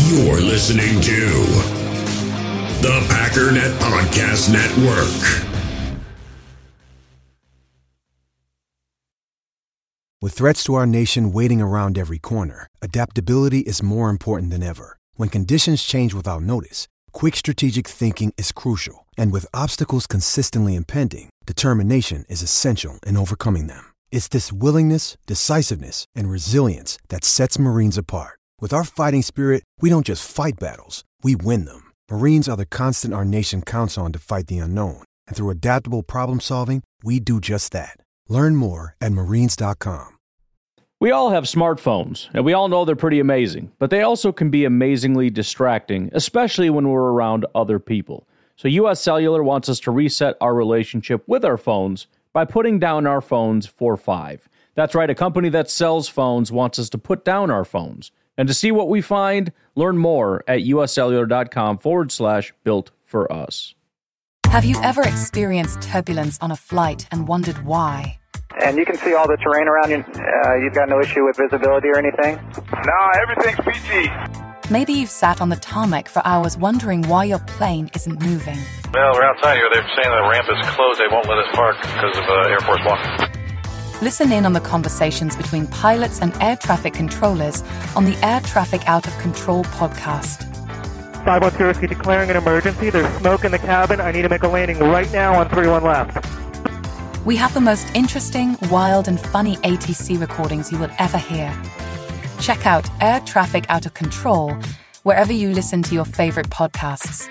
You're listening to the Packernet Podcast Network. With threats to our nation waiting around every corner, adaptability is more important than ever. When conditions change without notice, quick strategic thinking is crucial. And with obstacles consistently impending, determination is essential in overcoming them. It's this willingness, decisiveness, and resilience that sets Marines apart. With our fighting spirit, we don't just fight battles, we win them. Marines are the constant our nation counts on to fight the unknown. And through adaptable problem solving, we do just that. Learn more at marines.com. We all have smartphones, and we all know they're pretty amazing, but they also can be amazingly distracting, especially when we're around other people. So US Cellular wants us to reset our relationship with our phones by putting down our phones for $5. That's right, a company that sells phones wants us to put down our phones. And to see what we find, learn more at uscellular.com/built for us. Have you ever experienced turbulence on a flight and wondered why? And you can see all the terrain around you. You've got no issue with visibility or anything? No, everything's peachy. Maybe you've sat on the tarmac for hours wondering why your plane isn't moving. Well, we're outside here. They're saying the ramp is closed. They won't let us park because of Air Force One. Listen in on the conversations between pilots and air traffic controllers on the Air Traffic Out of Control podcast. 510 Whiskey declaring an emergency. There's smoke in the cabin. I need to make a landing right now on 31 left. We have the most interesting, wild, and funny ATC recordings you will ever hear. Check out Air Traffic Out of Control wherever you listen to your favorite podcasts.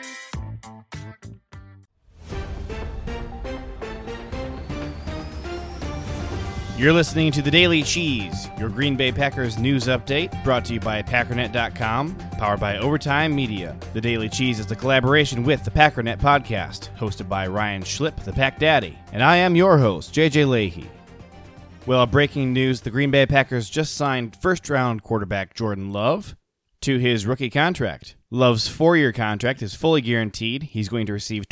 You're listening to The Daily Cheese, your Green Bay Packers news update, brought to you by Packernet.com, powered by Overtime Media. The Daily Cheese is a collaboration with the Packernet Podcast, hosted by Ryan Schlip, the Pack Daddy, and I am your host, JJ Leahy. Well, breaking news, the Green Bay Packers just signed first-round quarterback Jordan Love to his rookie contract. Love's 4-year contract is fully guaranteed. He's going to receive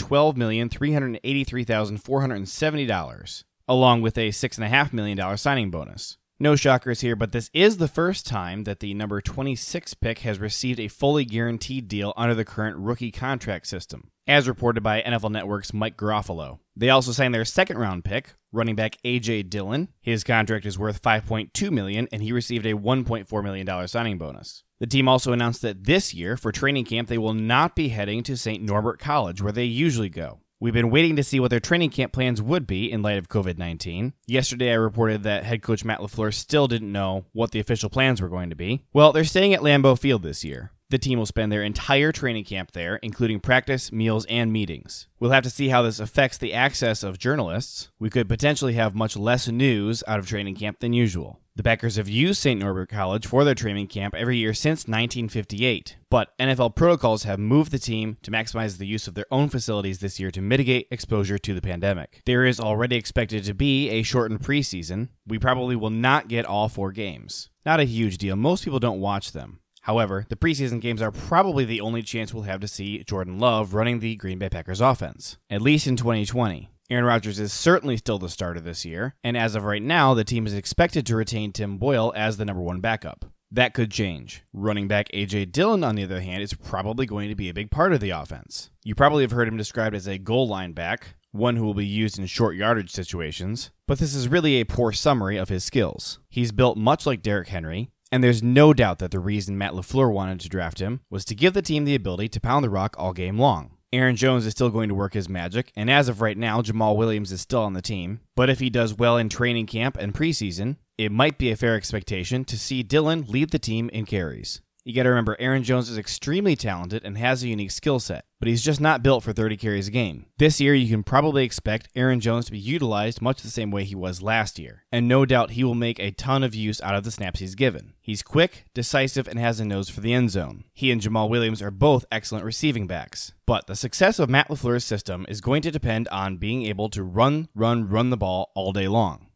$12,383,470. along with a $6.5 million signing bonus. No shockers here, but this is the first time that the number 26 pick has received a fully guaranteed deal under the current rookie contract system, as reported by NFL Network's Mike Garofalo. They also signed their second-round pick, running back A.J. Dillon. His contract is worth $5.2 million, and he received a $1.4 million signing bonus. The team also announced that this year, for training camp, they will not be heading to St. Norbert College, where they usually go. We've been waiting to see what their training camp plans would be in light of COVID-19. Yesterday, I reported that head coach Matt LaFleur still didn't know what the official plans were going to be. Well, they're staying at Lambeau Field this year. The team will spend their entire training camp there, including practice, meals, and meetings. We'll have to see how this affects the access of journalists. We could potentially have much less news out of training camp than usual. The Packers have used St. Norbert College for their training camp every year since 1958, but NFL protocols have moved the team to maximize the use of their own facilities this year to mitigate exposure to the pandemic. There is already expected to be a shortened preseason. We probably will not get all 4 games. Not a huge deal. Most people don't watch them. However, the preseason games are probably the only chance we'll have to see Jordan Love running the Green Bay Packers offense, at least in 2020. Aaron Rodgers is certainly still the starter this year, and as of right now, the team is expected to retain Tim Boyle as the number 1 backup. That could change. Running back A.J. Dillon, on the other hand, is probably going to be a big part of the offense. You probably have heard him described as a goal line back, one who will be used in short yardage situations, but this is really a poor summary of his skills. He's built much like Derrick Henry, and there's no doubt that the reason Matt LaFleur wanted to draft him was to give the team the ability to pound the rock all game long. Aaron Jones is still going to work his magic, and as of right now, Jamal Williams is still on the team. But if he does well in training camp and preseason, it might be a fair expectation to see Dillon lead the team in carries. You gotta remember, Aaron Jones is extremely talented and has a unique skill set, but he's just not built for 30 carries a game. This year, you can probably expect Aaron Jones to be utilized much the same way he was last year, and no doubt he will make a ton of use out of the snaps he's given. He's quick, decisive, and has a nose for the end zone. He and Jamal Williams are both excellent receiving backs. But the success of Matt LaFleur's system is going to depend on being able to run the ball all day long.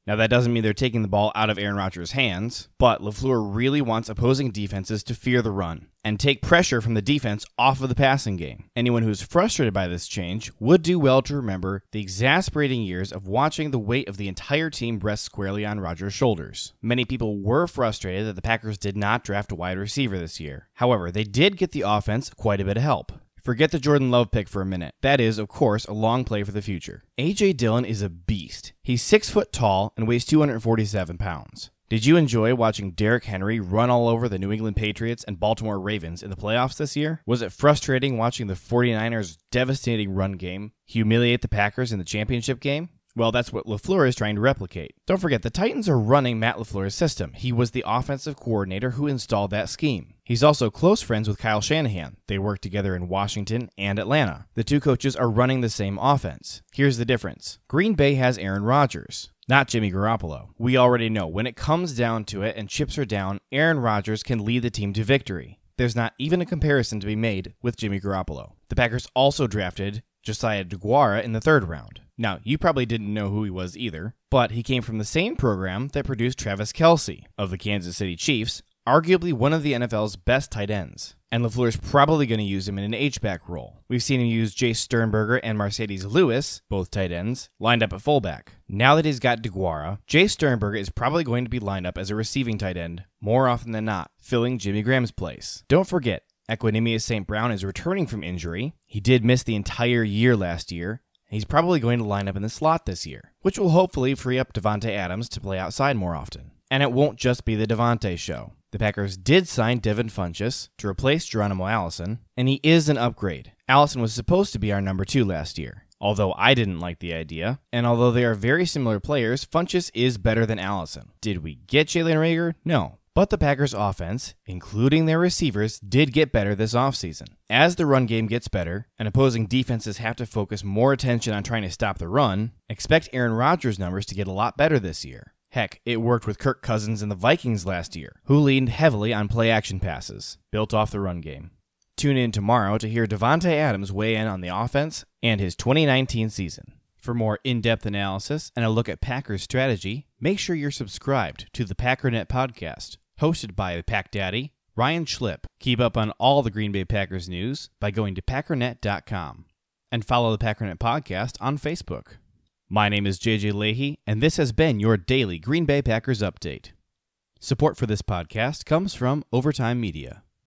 Now, that doesn't mean they're taking the ball out of Aaron Rodgers' hands, but LaFleur really wants opposing defenses to fear the run and take pressure from the defense off of the passing game. Anyone who's frustrated by this change would do well to remember the exasperating years of watching the weight of the entire team rest squarely on Rodgers' shoulders. Many people were frustrated that the Packers did not draft a wide receiver this year. However, they did get the offense quite a bit of help. Forget the Jordan Love pick for a minute. That is, of course, a long play for the future. A.J. Dillon is a beast. He's 6 foot tall and weighs 247 pounds. Did you enjoy watching Derrick Henry run all over the New England Patriots and Baltimore Ravens in the playoffs this year? Was it frustrating watching the 49ers' devastating run game humiliate the Packers in the championship game? Well, that's what LaFleur is trying to replicate. Don't forget, the Titans are running Matt LaFleur's system. He was the offensive coordinator who installed that scheme. He's also close friends with Kyle Shanahan. They work together in Washington and Atlanta. The two coaches are running the same offense. Here's the difference. Green Bay has Aaron Rodgers, not Jimmy Garoppolo. We already know when it comes down to it and chips are down, Aaron Rodgers can lead the team to victory. There's not even a comparison to be made with Jimmy Garoppolo. The Packers also drafted Josiah DeGuara in the 3rd round. Now, you probably didn't know who he was either, but he came from the same program that produced Travis Kelce of the Kansas City Chiefs, arguably one of the NFL's best tight ends. And LaFleur's probably going to use him in an H-back role. We've seen him use Jay Sternberger and Mercedes Lewis, both tight ends, lined up at fullback. Now that he's got DeGuara, Jay Sternberger is probably going to be lined up as a receiving tight end more often than not, filling Jimmy Graham's place. Don't forget, Equanimeous St. Brown is returning from injury. He did miss the entire year last year. He's probably going to line up in the slot this year, which will hopefully free up Davante Adams to play outside more often. And it won't just be the Davante show. The Packers did sign Devin Funchess to replace Geronimo Allison, and he is an upgrade. Allison was supposed to be our number 2 last year, although I didn't like the idea, and although they are very similar players, Funchess is better than Allison. Did we get Jalen Reagor? No. But the Packers' offense, including their receivers, did get better this offseason. As the run game gets better, and opposing defenses have to focus more attention on trying to stop the run, expect Aaron Rodgers' numbers to get a lot better this year. Heck, it worked with Kirk Cousins and the Vikings last year, who leaned heavily on play-action passes, built off the run game. Tune in tomorrow to hear Davante Adams weigh in on the offense and his 2019 season. For more in-depth analysis and a look at Packers strategy, make sure you're subscribed to the Packernet podcast, hosted by the Pack Daddy, Ryan Schlip. Keep up on all the Green Bay Packers news by going to packernet.com. And follow the Packernet podcast on Facebook. My name is JJ Leahy, and this has been your daily Green Bay Packers update. Support for this podcast comes from Overtime Media.